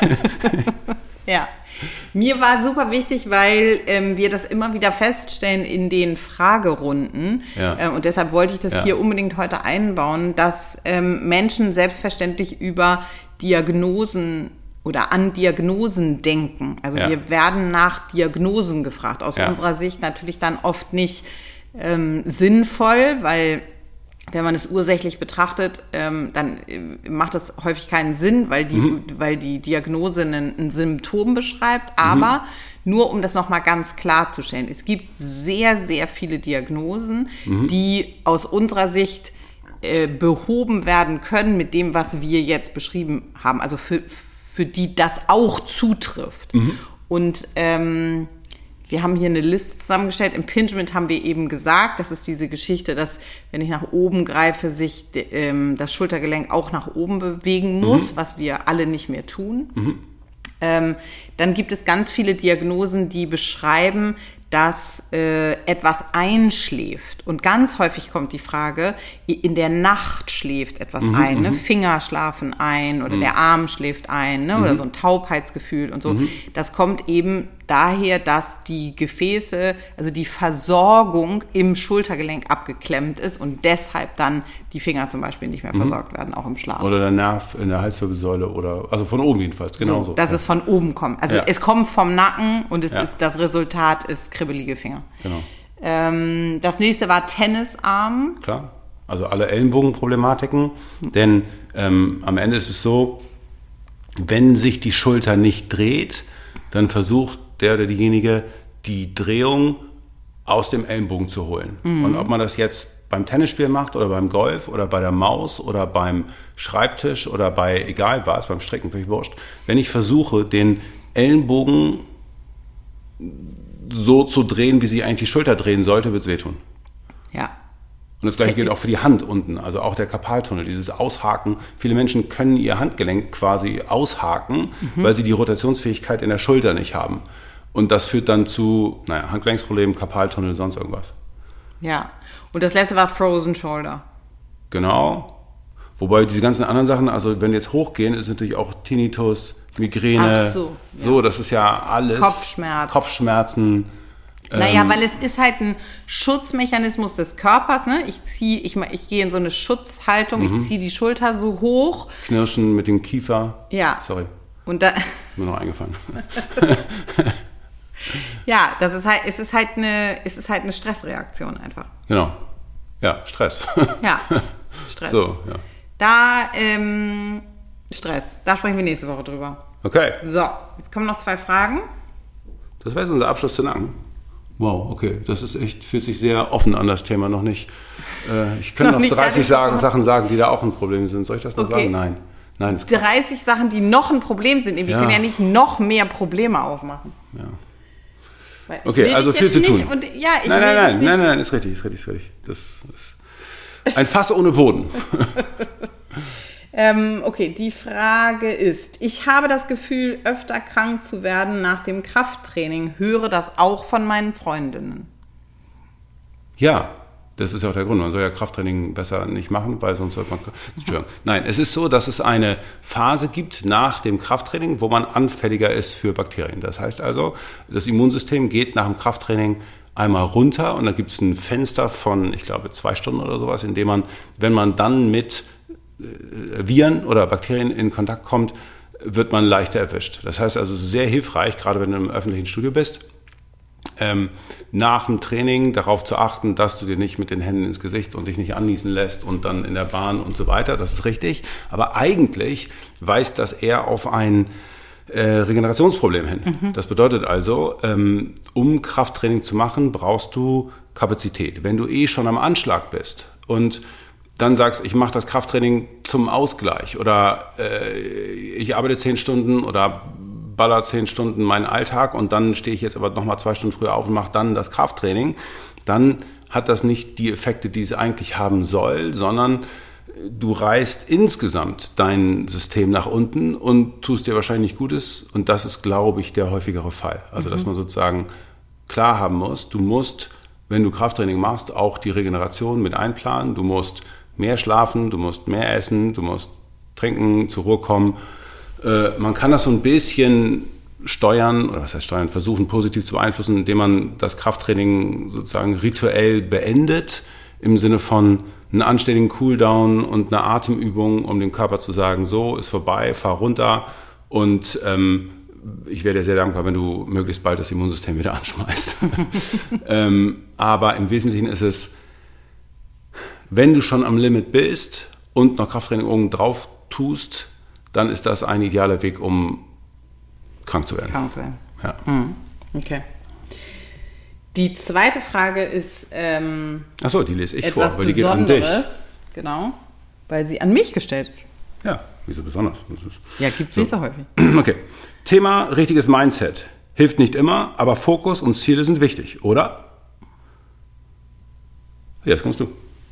Ja, mir war super wichtig, weil ähm, wir das immer wieder feststellen in den Fragerunden
ja.
äh, und deshalb wollte ich das
ja.
hier unbedingt heute einbauen, dass ähm, Menschen selbstverständlich über Diagnosen oder an Diagnosen denken. Also
ja.
wir werden nach Diagnosen gefragt. Aus
ja.
unserer Sicht natürlich dann oft nicht ähm, sinnvoll, weil wenn man es ursächlich betrachtet, ähm, dann äh, macht das häufig keinen Sinn, weil die, mhm. weil die Diagnose ein, ein Symptom beschreibt. Aber mhm. nur um das nochmal ganz klarzustellen, es gibt sehr, sehr viele Diagnosen, mhm. die aus unserer Sicht äh, behoben werden können mit dem, was wir jetzt beschrieben haben. Also für, für die das auch zutrifft. Mhm. Und ähm, wir haben hier eine Liste zusammengestellt. Impingement haben wir eben gesagt, das ist diese Geschichte, dass wenn ich nach oben greife, sich ähm, das Schultergelenk auch nach oben bewegen muss, mhm. was wir alle nicht mehr tun. Mhm. Ähm, dann gibt es ganz viele Diagnosen, die beschreiben, dass äh, etwas einschläft. Und ganz häufig kommt die Frage, in der Nacht schläft etwas mhm, ein. Ne? Finger schlafen ein oder mhm. der Arm schläft ein, ne? mhm. oder so ein Taubheitsgefühl und so. Mhm. Das kommt eben daher, dass die Gefäße, also die Versorgung im Schultergelenk abgeklemmt ist und deshalb dann die Finger zum Beispiel nicht mehr versorgt mhm. werden, auch im Schlaf.
Oder der Nerv in der Halswirbelsäule oder, also von oben jedenfalls, genauso.
So, dass ja. es von oben kommt. Also ja. es kommt vom Nacken und es ja. ist, das Resultat ist kribbelige Finger.
Genau.
Ähm, das nächste war Tennisarm.
Klar, also alle Ellenbogenproblematiken, mhm. denn ähm, am Ende ist es so, wenn sich die Schulter nicht dreht, dann versucht der oder diejenige die Drehung aus dem Ellenbogen zu holen. Mhm. Und ob man das jetzt beim Tennisspiel macht oder beim Golf oder bei der Maus oder beim Schreibtisch oder bei egal was, beim Stricken, völlig wurscht. Wenn ich versuche, den Ellenbogen so zu drehen, wie sich eigentlich die Schulter drehen sollte, wird es wehtun.
Ja.
Und das gleiche gilt auch für die Hand unten, also auch der Karpaltunnel, dieses Aushaken. Viele Menschen können ihr Handgelenk quasi aushaken, mhm. weil sie die Rotationsfähigkeit in der Schulter nicht haben. Und das führt dann zu, naja, Handgelenksproblemen, Karpaltunnel, sonst irgendwas.
Ja. Und das letzte war Frozen Shoulder.
Genau. Wobei diese ganzen anderen Sachen, also wenn jetzt hochgehen, ist natürlich auch Tinnitus, Migräne.
Ach so. Ja.
So, das ist ja alles.
Kopfschmerz.
Kopfschmerzen.
Naja, ähm, weil es ist halt ein Schutzmechanismus des Körpers. Ne? Ich ziehe, ich, ich gehe in so eine Schutzhaltung, mhm. ich ziehe die Schulter so hoch.
Knirschen mit dem Kiefer.
Ja.
Sorry.
Und da.
Mir noch eingefallen.
Ja, das ist halt, es ist halt eine, es ist halt eine Stressreaktion einfach.
Genau. Ja, Stress.
Ja, Stress.
So, ja.
Da, ähm, Stress. Da sprechen wir nächste Woche drüber.
Okay.
So, jetzt kommen noch zwei Fragen.
Das war jetzt unser Abschluss zu lang. Wow, okay. Das ist echt, fühlt sich sehr offen an, das Thema noch nicht. Äh, ich kann noch, noch dreißig sagen, Sachen sagen, die da auch ein Problem sind. Soll ich das noch okay. sagen? Nein. Nein, ist
dreißig Sachen, die noch ein Problem sind. Wir ja. können ja nicht noch mehr Probleme aufmachen.
Ja. Okay, also viel zu tun.
Und, ja, ich
nein, nein, nein, nein, nein, nein, ist richtig, ist richtig, ist richtig. Das ist ein Fass ohne Boden.
ähm, okay, die Frage ist, ich habe das Gefühl, öfter krank zu werden nach dem Krafttraining. Höre das auch von meinen Freundinnen.
Ja, das ist ja auch der Grund. Man soll ja Krafttraining besser nicht machen, weil sonst wird man... Entschuldigung. Nein, es ist so, dass es eine Phase gibt nach dem Krafttraining, wo man anfälliger ist für Bakterien. Das heißt also, das Immunsystem geht nach dem Krafttraining einmal runter und da gibt es ein Fenster von, ich glaube, zwei Stunden oder sowas, in dem man, wenn man dann mit Viren oder Bakterien in Kontakt kommt, wird man leichter erwischt. Das heißt also, es ist sehr hilfreich, gerade wenn du im öffentlichen Studio bist, Ähm, nach dem Training darauf zu achten, dass du dir nicht mit den Händen ins Gesicht und dich nicht anniesen lässt und dann in der Bahn und so weiter. Das ist richtig. Aber eigentlich weist das eher auf ein äh, Regenerationsproblem hin. Mhm. Das bedeutet also, ähm, um Krafttraining zu machen, brauchst du Kapazität. Wenn du eh schon am Anschlag bist und dann sagst, ich mache das Krafttraining zum Ausgleich oder äh, ich arbeite zehn Stunden oder baller zehn Stunden meinen Alltag und dann stehe ich jetzt aber nochmal zwei Stunden früher auf und mache dann das Krafttraining, dann hat das nicht die Effekte, die es eigentlich haben soll, sondern du reißt insgesamt dein System nach unten und tust dir wahrscheinlich Gutes und das ist, glaube ich, der häufigere Fall. Also, mhm. dass man sozusagen klar haben muss, du musst, wenn du Krafttraining machst, auch die Regeneration mit einplanen, du musst mehr schlafen, du musst mehr essen, du musst trinken, zur Ruhe kommen. Man kann das so ein bisschen steuern, oder was heißt steuern, versuchen positiv zu beeinflussen, indem man das Krafttraining sozusagen rituell beendet, im Sinne von einen anständigen Cooldown und eine Atemübung, um dem Körper zu sagen, so, ist vorbei, fahr runter und ähm, ich wäre dir sehr dankbar, wenn du möglichst bald das Immunsystem wieder anschmeißt. ähm, aber im Wesentlichen ist es, wenn du schon am Limit bist und noch Krafttraining oben drauf tust, dann ist das ein idealer Weg, um krank zu werden.
Krank zu werden.
Ja.
Mhm. Okay. Die zweite Frage ist ähm,
Ach so, die lese ich
etwas
vor, weil die geht
Besonderes.
an dich.
Genau, weil sie an mich gestellt ist.
Ja, wieso besonders? Das ist
ja, gibt es so. Nicht so häufig.
Okay. Thema richtiges Mindset. Hilft nicht immer, aber Fokus und Ziele sind wichtig, oder? Jetzt kommst du.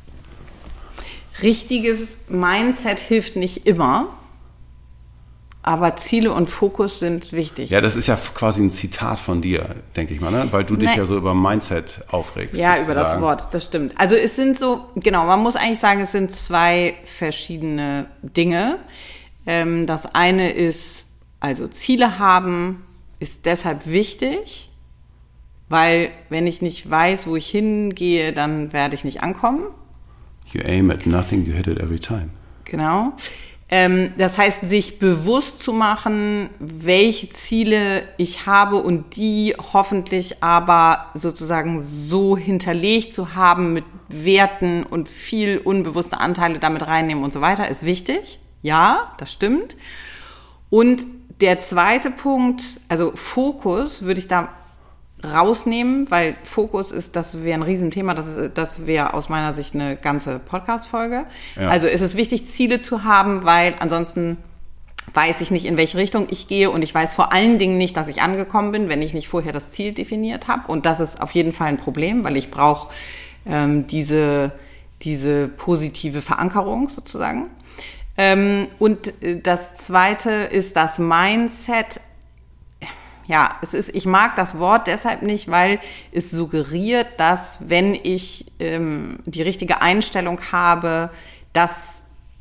Richtiges Mindset hilft nicht immer. Aber Ziele und Fokus sind wichtig.
Ja, das ist ja quasi ein Zitat von dir, denke ich mal, ne? Weil du dich
Nein.
ja so über Mindset aufregst.
Ja,
sozusagen.
Über das Wort, das stimmt. Also es sind so, genau, man muss eigentlich sagen, es sind zwei verschiedene Dinge. Ähm, das eine ist, also Ziele haben, ist deshalb wichtig, weil wenn ich nicht weiß, wo ich hingehe, dann werde ich nicht ankommen.
You aim at nothing, you hit it every time.
Genau. Das heißt, sich bewusst zu machen, welche Ziele ich habe und die hoffentlich aber sozusagen so hinterlegt zu haben mit Werten und viel unbewusste Anteile damit reinnehmen und so weiter, ist wichtig. Ja, das stimmt. Und der zweite Punkt, also Fokus, würde ich da rausnehmen, weil Fokus ist, das wäre ein Riesenthema, das, ist, das wäre aus meiner Sicht eine ganze Podcast-Folge. Ja. Also ist es wichtig, Ziele zu haben, weil ansonsten weiß ich nicht, in welche Richtung ich gehe und ich weiß vor allen Dingen nicht, dass ich angekommen bin, wenn ich nicht vorher das Ziel definiert habe. Und das ist auf jeden Fall ein Problem, weil ich brauche ähm, diese, diese positive Verankerung sozusagen. Ähm, und das Zweite ist das Mindset. Ja, es ist, ich mag das Wort deshalb nicht, weil es suggeriert, dass wenn ich ähm, die richtige Einstellung habe, dass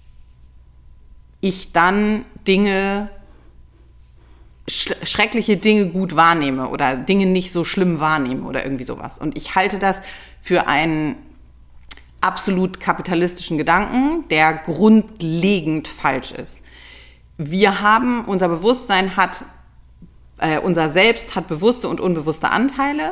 ich dann Dinge, sch- schreckliche Dinge gut wahrnehme oder Dinge nicht so schlimm wahrnehme oder irgendwie sowas. Und ich halte das für einen absolut kapitalistischen Gedanken, der grundlegend falsch ist. Wir haben, unser Bewusstsein hat, äh, unser Selbst hat bewusste und unbewusste Anteile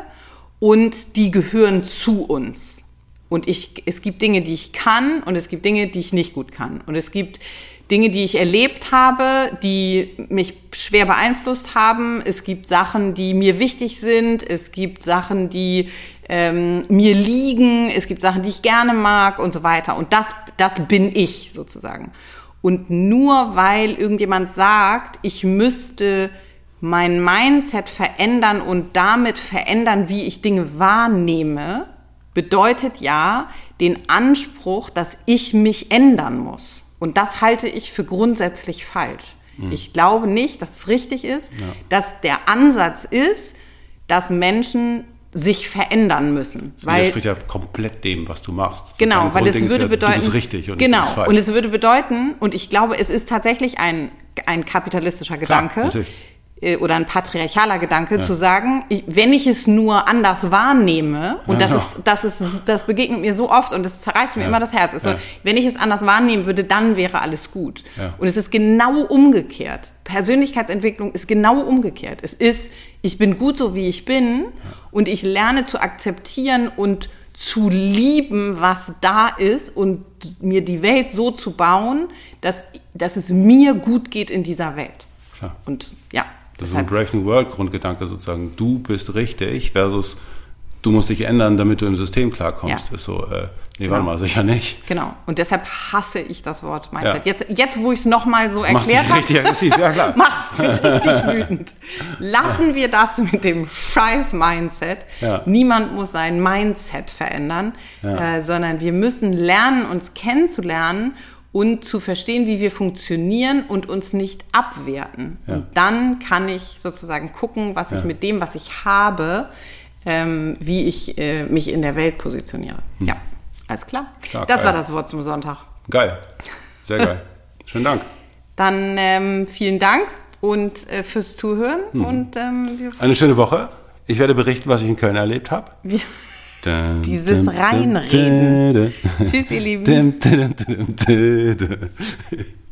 und die gehören zu uns. Und ich, es gibt Dinge, die ich kann und es gibt Dinge, die ich nicht gut kann. Und es gibt Dinge, die ich erlebt habe, die mich schwer beeinflusst haben. Es gibt Sachen, die mir wichtig sind. Es gibt Sachen, die ähm, mir liegen. Es gibt Sachen, die ich gerne mag und so weiter. Und das, das bin ich sozusagen. Und nur weil irgendjemand sagt, ich müsste mein Mindset verändern und damit verändern, wie ich Dinge wahrnehme, bedeutet ja den Anspruch, dass ich mich ändern muss. Und das halte ich für grundsätzlich falsch. Mhm. Ich glaube nicht, dass es richtig ist, ja. dass der Ansatz ist, dass Menschen sich verändern müssen.
Das widerspricht ja komplett dem, was du machst.
Genau, weil es würde
ja,
bedeuten,
du bist richtig und
genau,
du bist falsch.
Und es würde bedeuten, und ich glaube, es ist tatsächlich ein, ein kapitalistischer Gedanke,
Klar, natürlich.
Oder ein patriarchaler Gedanke, ja. zu sagen, ich, wenn ich es nur anders wahrnehme, und ja, das, ist, das, ist, das begegnet mir so oft und das zerreißt mir ja. immer das Herz. Es ja. so, wenn ich es anders wahrnehmen würde, dann wäre alles gut. Ja. Und es ist genau umgekehrt. Persönlichkeitsentwicklung ist genau umgekehrt. Es ist, ich bin gut so, wie ich bin, ja. und ich lerne zu akzeptieren und zu lieben, was da ist und mir die Welt so zu bauen, dass, dass es mir gut geht in dieser Welt.
Klar.
Und ja.
Das ist ein Brave New World Grundgedanke sozusagen. Du bist richtig versus du musst dich ändern, damit du im System klarkommst. Ja. Ist so, äh, nee, genau. warte mal, sicher nicht.
Genau. Und deshalb hasse ich das Wort Mindset. Ja. Jetzt, jetzt, wo ich es nochmal so erklärt habe,
macht richtig aggressiv, ja klar.
Macht es mich richtig wütend. Lassen wir das mit dem scheiß Mindset. Ja. Niemand muss sein Mindset verändern, ja. äh, sondern wir müssen lernen, uns kennenzulernen und zu verstehen, wie wir funktionieren und uns nicht abwerten. Ja. Und dann kann ich sozusagen gucken, was ja. ich mit dem, was ich habe, ähm, wie ich äh, mich in der Welt positioniere. Hm. Ja, alles klar. Stark, das geil. War das Wort zum Sonntag.
Geil, sehr geil. Schönen Dank.
Dann ähm, vielen Dank und äh, fürs Zuhören. Hm. Und, ähm, wir
Eine schöne Woche. Ich werde berichten, was ich in Köln erlebt habe.
Wir Dieses Reinreden. Tschüss, ihr Lieben.